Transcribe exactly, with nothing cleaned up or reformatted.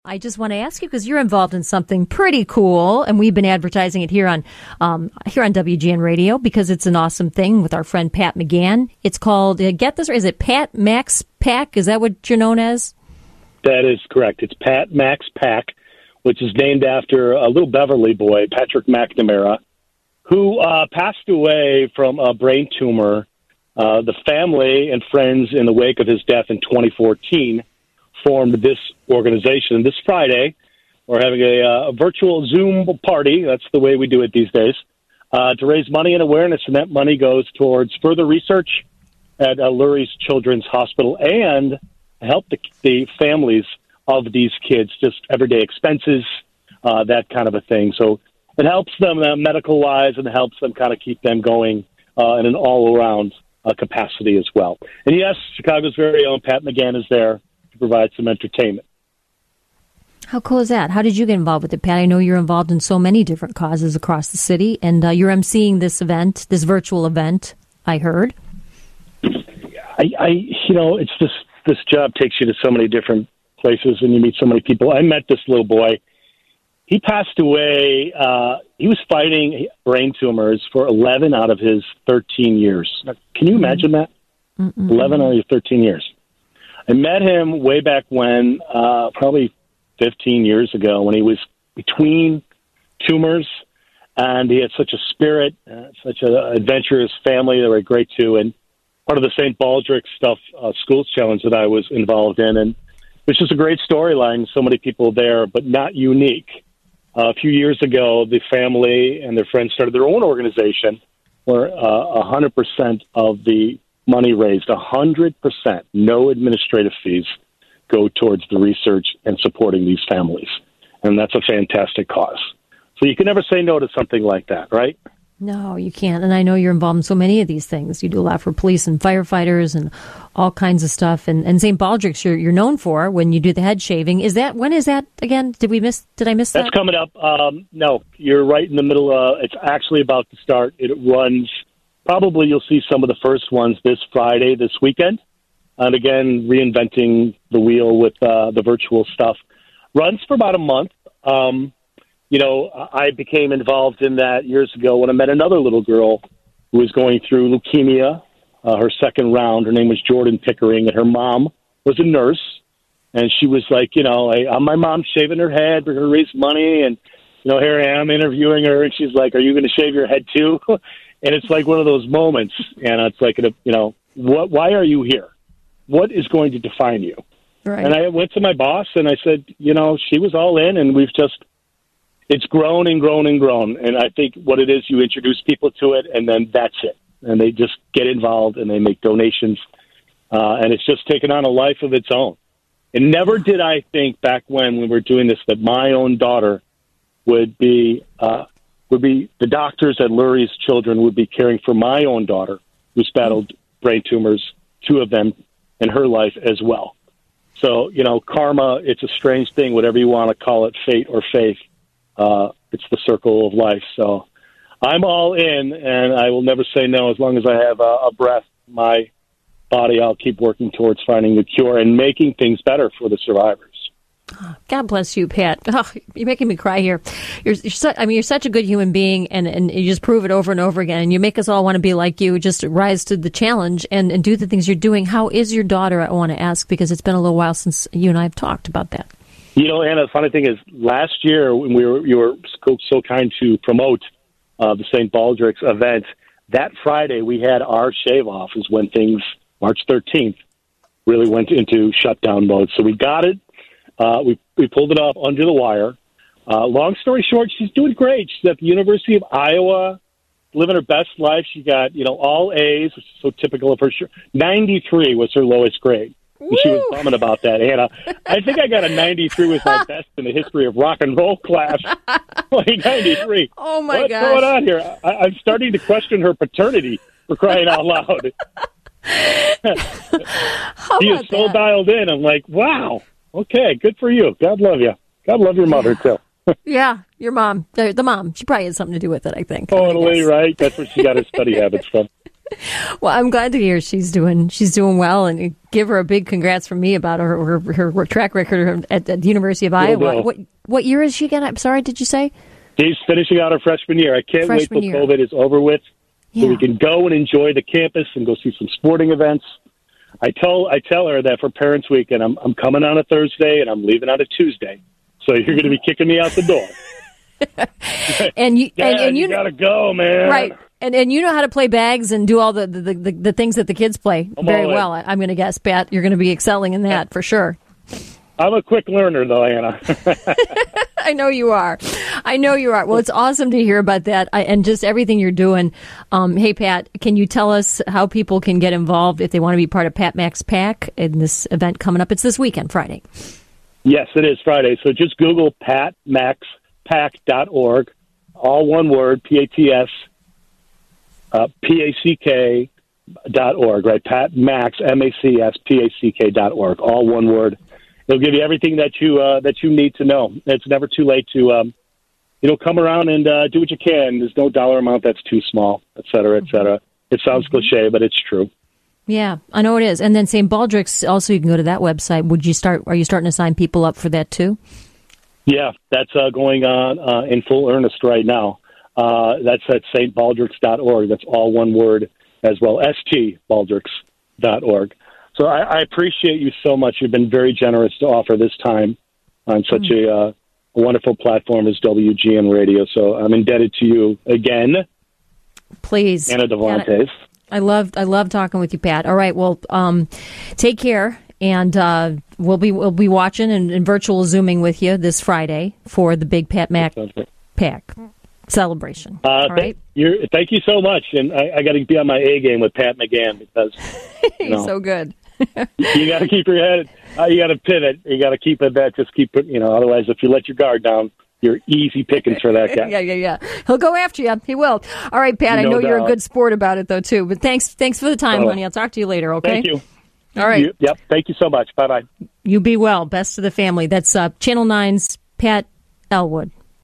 I just want to ask you, because you're involved in something pretty cool, and we've been advertising it here on um, here on W G N Radio because it's an awesome thing with our friend Pat McGann. It's called, uh, get this, or is it Pat Max Pack? Is that what you're known as? That is correct. It's Pat Max Pack, which is named after a little Beverly boy, Patrick McNamara, who uh, passed away from a brain tumor. Uh, the family and friends in the wake of his death in twenty fourteen formed this organization. And this Friday, we're having a, uh, a virtual Zoom party. That's the way we do it these days, uh, to raise money and awareness. And that money goes towards further research at uh, Lurie's Children's Hospital and help the, the families of these kids, just everyday expenses, uh, that kind of a thing. So it helps them uh, medical-wise and helps them kind of keep them going uh, in an all-around uh, capacity as well. And yes, Chicago's very own Pat McGann is there to provide some entertainment. How cool is that? How did you get involved with it, Pat? I know you're involved in so many different causes across the city, and uh, you're emceeing this event, this virtual event, I heard. I, I, you know, it's this, this job takes you to so many different places, and you meet so many people. I met this little boy. He passed away. Uh, he was fighting brain tumors for eleven out of his thirteen years. Can you imagine that? Mm-mm. eleven out of his thirteen years. I met him way back when, uh, probably fifteen years ago, when he was between tumors, and he had such a spirit, uh, such an adventurous family. They were great, too, and part of the Saint Baldrick stuff, uh, schools challenge that I was involved in, and it's just a great storyline. So many people there, but not unique. Uh, a few years ago, the family and their friends started their own organization where uh, one hundred percent of the money raised, one hundred percent, no administrative fees, go towards the research and supporting these families. And that's a fantastic cause. So you can never say no to something like that, right? No, you can't. And I know you're involved in so many of these things. You do a lot for police and firefighters and all kinds of stuff. And, and Saint Baldrick's you're, you're known for when you do the head shaving. Is that, when is that again? Did we miss, did I miss that? That's coming up. Um, no, you're right in the middle. Uh, it's actually about to start. It runs, probably you'll see some of the first ones this Friday, this weekend. And again, reinventing the wheel with uh, the virtual stuff. Runs for about a month. Um, You know, I became involved in that years ago when I met another little girl who was going through leukemia, uh, her second round. Her name was Jordan Pickering, and her mom was a nurse. And she was like, you know, I, I'm my mom shaving her head. We're going to raise money. And, you know, here I am interviewing her. And she's like, are you going to shave your head too? And it's like one of those moments. And it's like, you know, what? Why are you here? What is going to define you? Right. And I went to my boss and I said, you know, she was all in, and we've just, it's grown and grown and grown. And I think what it is, you introduce people to it, and then that's it. And they just get involved, and they make donations. Uh, and it's just taken on a life of its own. And never did I think back when we were doing this that my own daughter would be, uh, would be the doctors at Lurie's Children would be caring for my own daughter, who's battled brain tumors, two of them in her life as well. So, you know, karma, it's a strange thing, whatever you want to call it, fate or faith. Uh, it's the circle of life. So I'm all in, and I will never say no as long as I have a, a breath. My body, I'll keep working towards finding the cure and making things better for the survivors. God bless you, Pat. Oh, you're making me cry here. You're, you're su- I mean, you're such a good human being, and, and you just prove it over and over again. And you make us all want to be like you, just rise to the challenge and, and do the things you're doing. How is your daughter, I want to ask, because it's been a little while since you and I have talked about that. You know, Anna, the funny thing is, last year when we were, you were so kind to promote uh, the Saint Baldrick's event, that Friday we had our shave-off is when things, March thirteenth, really went into shutdown mode. So we got it. Uh, we, we pulled it up under the wire. Uh, long story short, she's doing great. She's at the University of Iowa, living her best life. She got, you know, all A's, which is so typical of her. ninety-three was her lowest grade. And she was bumming about that, Anna. I think I got a ninety-three with my best in the history of rock and roll class. Like ninety-three. Oh, my What's gosh. going on here? I, I'm starting to question her paternity, for crying out loud. She is so that? dialed in. I'm like, wow. Okay, good for you. God love you. God love your mother, too. Yeah, your mom. The, the mom. She probably had something to do with it, I think. Totally, I right? That's where she got her study habits from. Well, I'm glad to hear she's doing she's doing well, and give her a big congrats from me about her her, her track record at, at the University of Iowa. Will. What what year is she again? I'm sorry, did you say? She's finishing out her freshman year. I can't Freshman wait till year. COVID is over with, Yeah. so we can go and enjoy the campus and go see some sporting events. I tell I tell her that for Parents Weekend, I'm I'm coming on a Thursday and I'm leaving on a Tuesday, so you're going to be kicking me out the door. and you Dad, and, and you, you gotta go, man. right. And and you know how to play bags and do all the the, the, the things that the kids play I'm very all in. well. I, I'm going to guess, Pat, you're going to be excelling in that for sure. I'm a quick learner, though, Anna. I know you are. I know you are. Well, it's awesome to hear about that I, and just everything you're doing. Um, hey, Pat, can you tell us how people can get involved if they want to be part of Pat Max Pack in this event coming up? It's this weekend, Friday. Yes, it is Friday. So just Google pat max pack dot org, all one word, P A T S, uh, P A C K dot org, right? Pat Max, M A C S, P A C K dot org, all one word. It'll give you everything that you uh, that you need to know. It's never too late to, um, you know, come around and uh, do what you can. There's no dollar amount that's too small, et cetera, et cetera. It sounds mm-hmm. cliche, but it's true. Yeah, I know it is. And then Saint Baldrick's, also you can go to that website. Would you start? Are you starting to sign people up for that too? Yeah, that's uh, going on uh, in full earnest right now. Uh, that's at S T baldricks dot org. That's all one word as well, S T baldricks dot org. So I, I appreciate you so much. You've been very generous to offer this time on such mm. a, uh, a wonderful platform as W G N Radio. So I'm indebted to you again. Please. Anna Devontes. I love I love talking with you, Pat. All right, well, um, take care, and uh, we'll be we'll be watching and, and virtual Zooming with you this Friday for the big Pat Mac Pack celebration. Uh, All th- right. You're, thank you so much, and I, I got to be on my A game with Pat McGann because you know, he's so good. you got to keep your head. Uh, you got to pivot. You got to keep it back. Just keep it. You know, otherwise, if you let your guard down, you're easy pickings for that guy. yeah, yeah, yeah. He'll go after you. He will. All right, Pat. No I know doubt. you're a good sport about it, though, too. But thanks, thanks for the time, oh. honey. I'll talk to you later. Okay. Thank you. All right. You, yep. Thank you so much. Bye bye. You be well. Best to the family. That's uh, Channel nine's Pat Elwood.